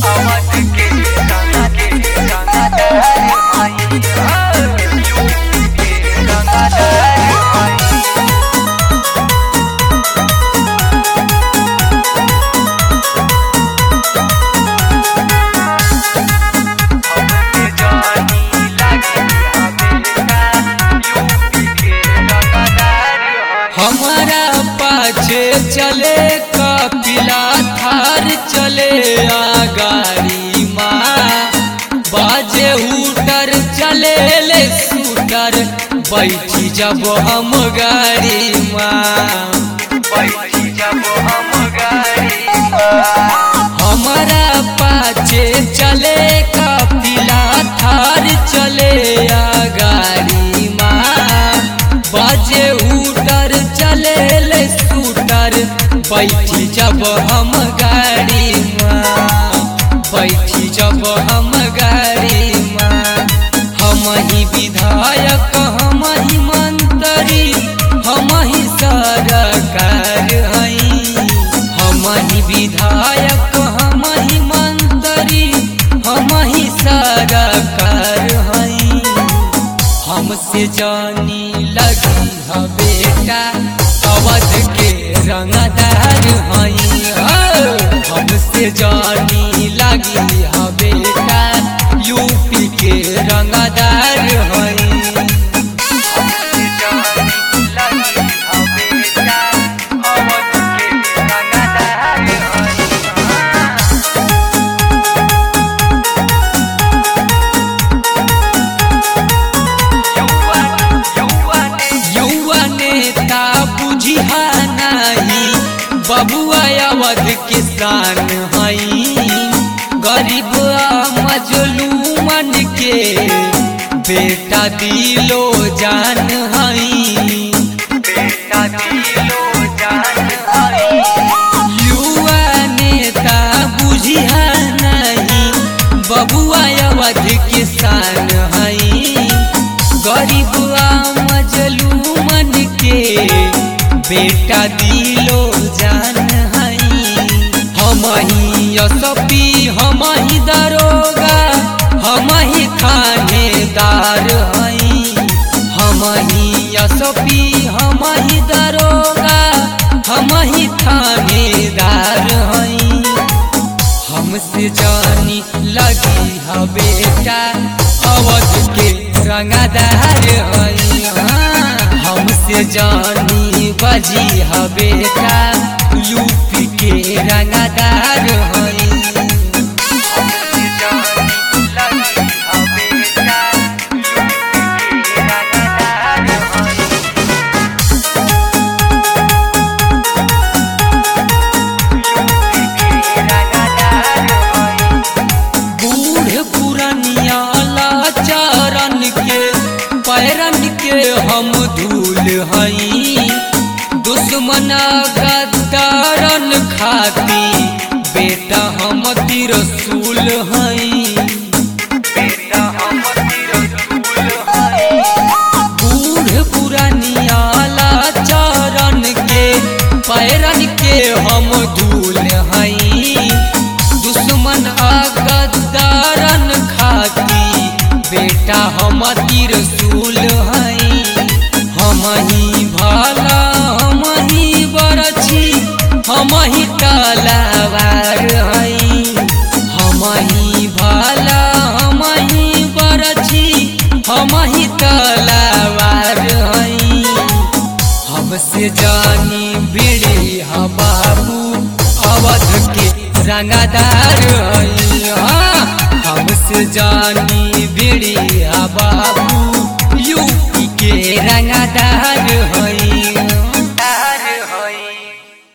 हमारा पाछे चले कपिला थार चले गाड़ी माँ बाजे हुटर चले ले सूटर बैठी जब हम गाड़ी माँ बैठी जब हम गाड़ी हमारा पाछे चले कपिला थार चले गाड़ी माँ बाजे हुटर चले ले सूटर बैठी जब हम गाड़ी माँ बैठी जब हम गाड़ी माँ हम ही विधायक हम ही मंत्री हम ही सरकार हई हम ही विधायक हम ही मंत्री हम ही सरकार हई हमसे जानी लगी है बेटा अवध के रंगदार हई हमसे जानी लगी है बेटा यूपी के रंगदार हई हमसे जानी लगी है बेटा अवध के रंगदार हई बबुआ अवध किसान हई गरीब मजलूमन के बेटा दिलो जान हई बेटा दिलो जान हई युवा नेता बुझिया नहीं बबुआ अवध किसान हई गरीब मजलूमन के बेटा दिलो जान हई हम ही एसपी हम ही दरोगा हम ही थानेदार हई हम ही एसपी हम ही दरोगा हम ही थानेदार हई हमसे जानी लगी है बेटा अवध के रंगदार हई हमसे जानी बजी है बेटा यूपी के रंगदार हई हमसे जानी लगी है बेटा यूपी के रंगदार हई यूपी के रंगदार हई बूढ़ पुरनिया लाचारन के पैरन के हम धूल हई दुश्मन गद्दारन खाती बेटा हम तिरसूल हई बेटा हम तिरसूल हई बूढ़ पुरानिया लाचारन के पैरन के हम धूल हई दुश्मन गद्दारन खाती बेटा हम तिरसूल हई हम ही भाला हम ही बरछी हम ही तलवार हई हम ही भाला हम ही बरछी हम ही तलवार हई हमसे जानी बिड़ी है बाबू अवध के रंगदार हई हमसे जानी बिड़ी है बाबू यूपी के रंगदार